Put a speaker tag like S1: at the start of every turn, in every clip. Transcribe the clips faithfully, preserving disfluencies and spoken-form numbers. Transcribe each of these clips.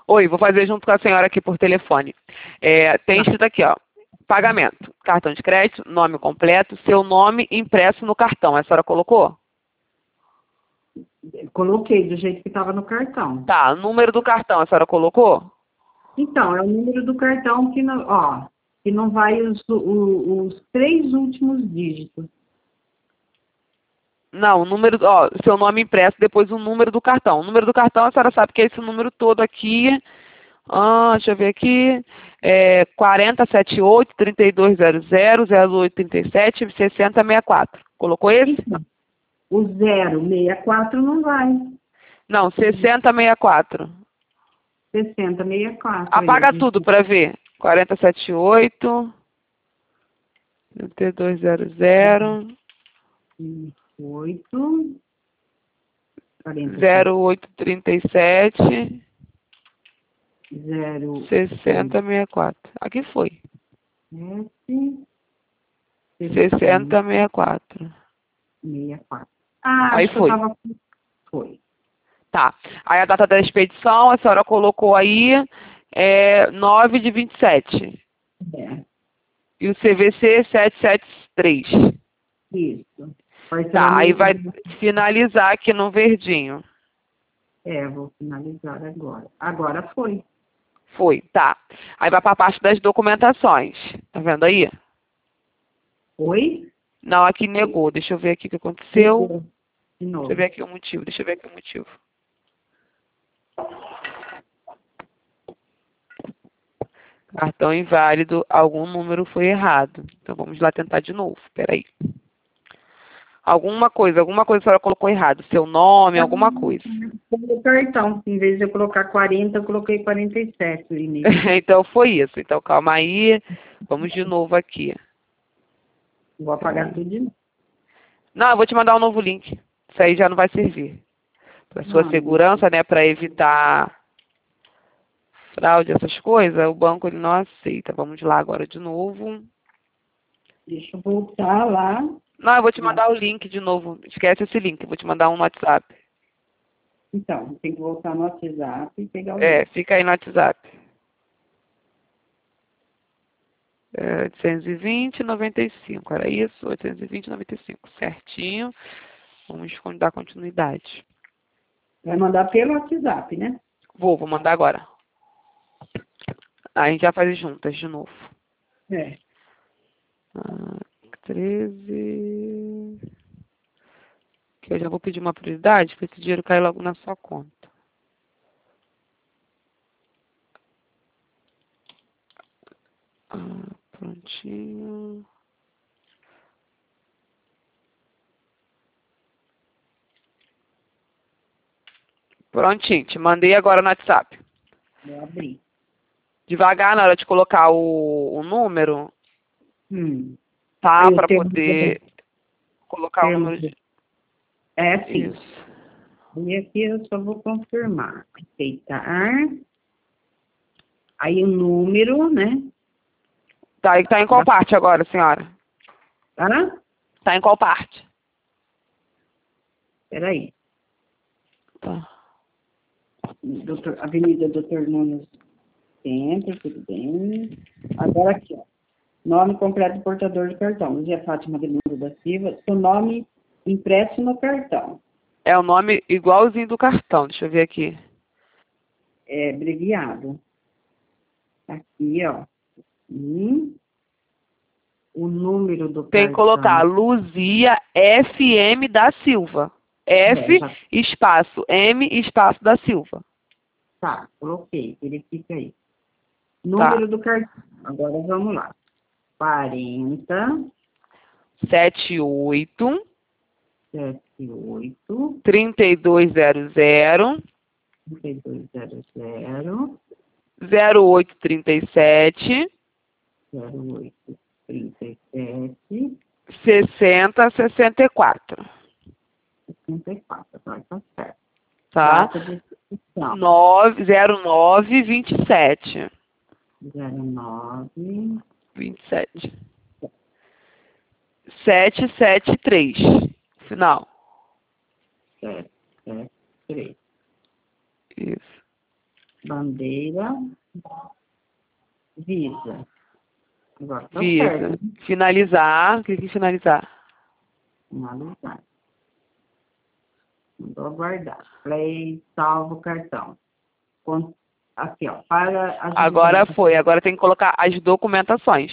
S1: Oi, vou fazer junto com a senhora aqui por telefone. É, tem escrito aqui, ó. Pagamento. Cartão de crédito, nome completo, seu nome impresso no cartão. A senhora colocou?
S2: Coloquei do jeito que estava no cartão.
S1: Tá, número do cartão, a senhora colocou?
S2: Então, é o número do cartão que não, ó, que não vai os, o- os três últimos dígitos.
S1: Não, o número, ó, seu nome impresso, depois o número do cartão. O número do cartão, a senhora sabe que é esse número todo aqui. Ah, deixa eu ver aqui. É quatro zero sete oito, três dois zero zero, zero oito três sete, seis zero seis quatro. Colocou esse?
S2: O zero seis quatro não vai.
S1: Não, seis zero seis quatro.
S2: sessenta sessenta e quatro.
S1: Apaga
S2: aí.
S1: tudo para ver. quatro sete oito, três dois zero zero,
S2: oito.
S1: zero oito três sete,
S2: zero
S1: seis zero seis quatro. Aqui foi.
S2: sete.
S1: seis zero seis quatro.
S2: sessenta e quatro. Ah,
S1: Aí
S2: acho que eu
S1: foi.
S2: tava... Foi.
S1: Tá. Aí a data da expedição, a senhora colocou aí é nove de vinte e sete.
S2: É,
S1: E o C V C sete sete três.
S2: isso.
S1: Tá, aí
S2: Parcelamento
S1: vai
S2: de...
S1: finalizar aqui no verdinho.
S2: É, vou finalizar agora. Agora foi.
S1: Foi, tá. Aí vai para a parte das documentações. Tá vendo aí?
S2: Foi?
S1: Não, aqui negou. Deixa eu ver aqui o que aconteceu.
S2: De
S1: Deixa
S2: novo.
S1: eu ver aqui o motivo. Deixa eu ver aqui o motivo. Cartão inválido, algum número foi errado. Então vamos lá tentar de novo. Espera aí. Alguma coisa, alguma coisa a senhora colocou errado. Seu nome, alguma coisa.
S2: O cartão, em vez de eu colocar quarenta, eu coloquei quarenta e sete o e-mail.
S1: Então foi isso. Então calma aí. Vamos de novo aqui.
S2: Vou apagar tudo de novo.
S1: Não, eu vou te mandar um novo link. Isso aí já não vai servir. Para sua
S2: Ah,
S1: segurança, né? Para evitar fraude, essas coisas, o banco ele não aceita. Vamos lá agora de novo.
S2: deixa eu voltar lá.
S1: Não, eu vou te mandar o link de novo. Esquece esse link. Eu vou te mandar um no WhatsApp.
S2: Então, tem que voltar no WhatsApp e pegar o
S1: É,
S2: link.
S1: fica aí no WhatsApp. É, oitocentos e vinte, noventa e cinco. Era isso? oitocentos e vinte, noventa e cinco. Certinho. Vamos dar continuidade.
S2: Vai mandar pelo WhatsApp, né?
S1: Vou, vou mandar agora. Aí a gente já faz juntas de novo.
S2: É.
S1: Ah, treze. Que eu já vou pedir uma prioridade para esse dinheiro cair logo na sua conta. Ah, prontinho. Prontinho, te mandei agora no WhatsApp.
S2: Vou abrir.
S1: Devagar na hora de colocar o, o número,
S2: Hum.
S1: tá?
S2: Aí o
S1: Para
S2: termo,
S1: poder colocar o
S2: termo
S1: número de...
S2: é sim.
S1: Isso.
S2: E aqui eu só vou confirmar. Aceitar. Aí o número, né?
S1: Tá, e tá em qual parte agora, senhora?
S2: Tá?
S1: Tá em qual parte?
S2: Peraí.
S1: Tá.
S2: Doutor, Avenida Doutor Nunes Centro, tudo bem. Agora aqui, ó. Nome completo do portador do cartão. Luzia Fátima de Lula da Silva. Seu nome impresso no cartão.
S1: É o nome igualzinho do cartão. Deixa eu ver aqui.
S2: É abreviado. Aqui, ó. Hum. O número do
S1: Tem que
S2: cartão.
S1: colocar Luzia F M da Silva. F,
S2: É, já
S1: espaço, M, espaço da Silva.
S2: tá, coloquei. Verifica aí.
S1: Tá.
S2: Número do cartão. Agora vamos lá. quarenta,
S1: sete oito,
S2: setenta e oito,
S1: trinta e dois zero zero,
S2: trinta e dois zero zero,
S1: zero oito trinta e sete,
S2: zero oito trinta e sete,
S1: sessenta sessenta e quatro.
S2: sessenta e quatro. Agora tá certo.
S1: Tá?
S2: Data de expedição.
S1: nove zero nove vinte e sete.
S2: zero nove,
S1: vinte e sete. sete sete três. Final.
S2: sete sete três.
S1: Isso.
S2: Bandeira. Visa. Agora tá
S1: Visa.
S2: certo.
S1: Finalizar. Clique em finalizar.
S2: Finalizar. Vou aguardar. Play, salvo o cartão. Com- Aqui, ó. Para as
S1: Agora
S2: divisões.
S1: foi. Agora tem que colocar as documentações.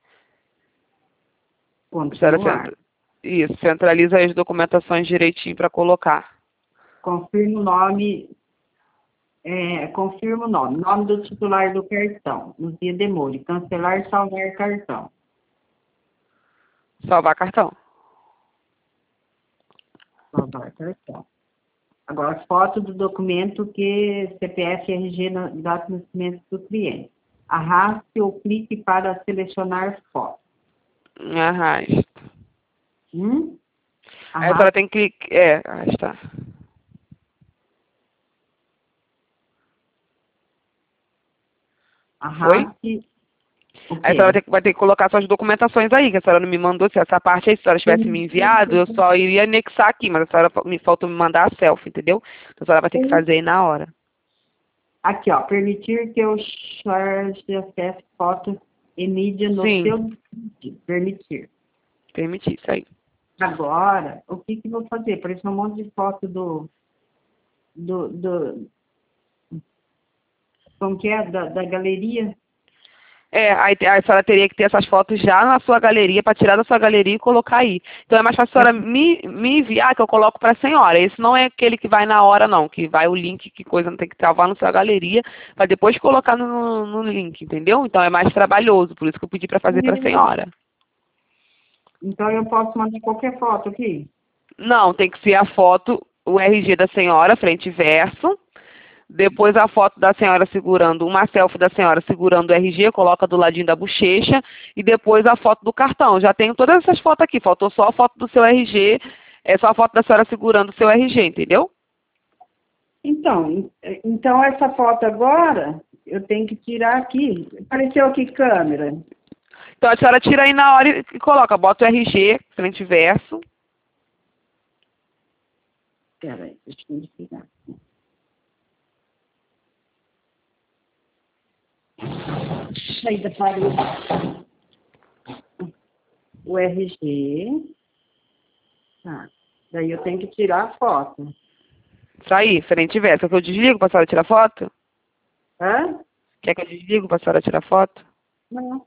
S1: A senhora
S2: Continuar.
S1: centra- Isso, centraliza as documentações direitinho para colocar.
S2: Confirma o nome. É, confirma o nome. Nome do titular do cartão. Luzia Demore. Cancelar, salvar cartão.
S1: Salvar cartão.
S2: Salvar cartão. Agora, foto do documento que C P F, R G, na- data de nascimento do cliente. Arraste ou clique para selecionar foto.
S1: Arrasta.
S2: Hum?
S1: Aí a senhora
S2: Arraste.
S1: tem que... É, arrastar. Foi?
S2: Arraste. O
S1: Aí a senhora
S2: quê?
S1: tem que- vai ter que colocar suas documentações aí, que a senhora não me mandou. Se essa parte aí, se a senhora tivesse me enviado, eu só iria anexar aqui, mas a senhora fa- me faltou me mandar a selfie, entendeu? Então a senhora vai ter que fazer aí na hora.
S2: Aqui, ó. Permitir que eu charge acesso foto e mídia no
S1: Sim.
S2: seu dispositivo. Permitir.
S1: Permitir, isso aí.
S2: Agora, o que que eu vou fazer? Apareceu um monte de foto do... do, do como que é? Da, da galeria.
S1: É, aí te- a senhora teria que ter essas fotos já na sua galeria, para tirar da sua galeria e colocar aí. Então é mais fácil a senhora me, me enviar, que eu coloco para a senhora. Esse não é aquele que vai na hora, não, que vai o link, que coisa não tem que travar na sua galeria, para depois colocar no, no link, entendeu? Então é mais trabalhoso, por isso que eu pedi para fazer para a senhora.
S2: Então eu posso mandar qualquer foto aqui?
S1: Não, tem que ser a foto, o R G da senhora, frente e verso. Depois a foto da senhora segurando, uma selfie da senhora segurando o R G, coloca do ladinho da bochecha. E depois a foto do cartão. Já tenho todas essas fotos aqui, faltou só a foto do seu R G, é só a foto da senhora segurando o seu R G, entendeu?
S2: Então, então essa foto agora, eu tenho que tirar aqui. Apareceu aqui câmera.
S1: Então a senhora tira aí na hora e e coloca, bota o R G, frente e verso.
S2: Espera aí, deixa eu tirar. Saída para o R G. Tá. Daí eu tenho que tirar a foto.
S1: Isso aí, frente e verso. Quer que eu desligo para a senhora tirar foto?
S2: Hã?
S1: Quer que eu desligo para a senhora tirar foto?
S2: Não.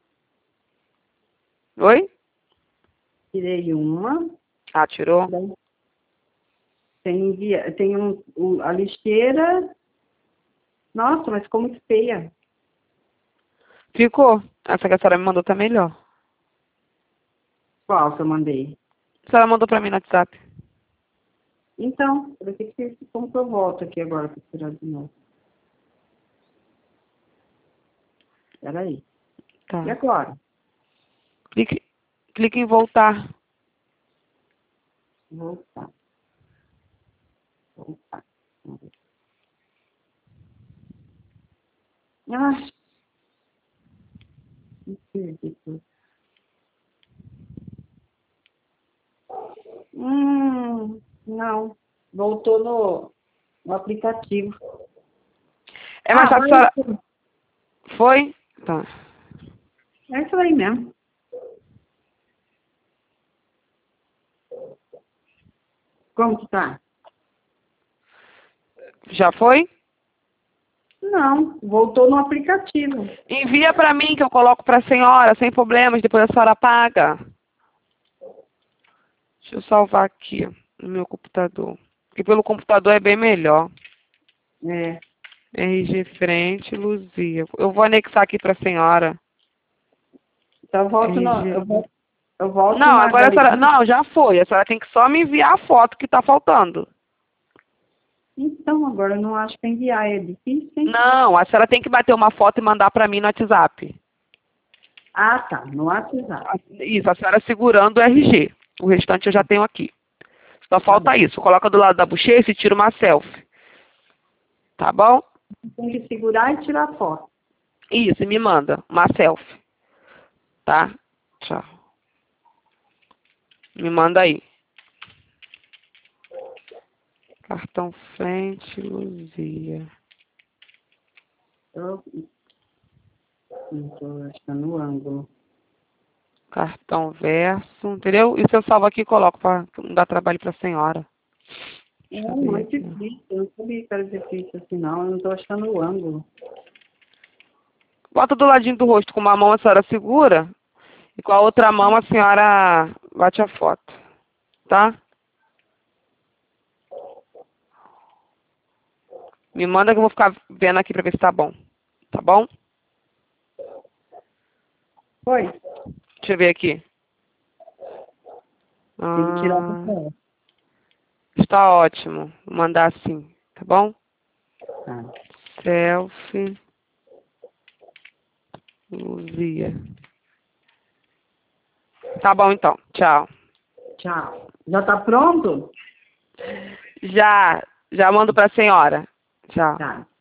S1: Oi?
S2: Tirei uma.
S1: Ah, tirou?
S2: Daí tem, envia- tem um, o- a lixeira. Nossa, mas ficou muito feia.
S1: Ficou. Essa que a senhora me mandou tá melhor.
S2: Qual que eu mandei?
S1: A senhora mandou para mim no WhatsApp.
S2: Então, eu vou ter que ver como que eu volto aqui agora para tirar de novo. Espera aí.
S1: Tá.
S2: E agora?
S1: Clique, clique em voltar.
S2: Voltar. Voltar. Ah, me perdi tudo. Hum, não. Voltou no, no aplicativo.
S1: É mais
S2: Ah,
S1: fácil a senhora...
S2: olha,
S1: Foi? Tá.
S2: é isso aí mesmo. Como que tá?
S1: Já foi?
S2: Não, voltou no aplicativo.
S1: Envia para mim que eu coloco para a senhora, sem problemas, depois a senhora paga. Deixa eu salvar aqui no meu computador. Porque pelo computador é bem melhor.
S2: É.
S1: R G frente, Luzia. Eu vou anexar aqui para a senhora.
S2: Então eu volto no,
S1: R G.
S2: eu volto, eu volto
S1: Não,
S2: na
S1: agora a senhora...
S2: galeria.
S1: Não, já foi. A senhora tem que só me enviar a foto que está faltando.
S2: Então, agora eu não acho que enviar é difícil, hein?
S1: Não, a senhora tem que bater uma foto e mandar para mim no WhatsApp.
S2: Ah, tá, no WhatsApp.
S1: Isso, a senhora segurando o R G. O restante eu já tenho aqui. Só
S2: Tá
S1: falta
S2: bom.
S1: isso. Coloca do lado da bochecha e tira uma selfie. Tá bom?
S2: Tem que segurar e tirar foto.
S1: Isso, e me manda uma selfie. Tá? Tchau. Me manda aí. Cartão frente, Luzia.
S2: Eu não estou achando o ângulo.
S1: Cartão verso, entendeu? Isso eu salvo aqui e coloco para não dar trabalho para a senhora. Deixa eu
S2: Não, não
S1: ver
S2: é
S1: aqui.
S2: difícil. Eu não sabia que era difícil assim, não. Eu não estou achando o ângulo.
S1: Bota do ladinho do rosto, com uma mão a senhora segura e com a outra mão a senhora bate a foto, tá? Me manda que eu vou ficar vendo aqui pra ver se tá bom, tá bom?
S2: Foi?
S1: Deixa eu ver aqui.
S2: Tem que tirar do
S1: Ah,
S2: pé.
S1: está ótimo, vou mandar assim, tá bom?
S2: Tá.
S1: Selfie, Luzia. Tá bom então, tchau.
S2: Tchau. Já tá pronto?
S1: Já, já mando pra senhora. Tchau.
S2: Tá.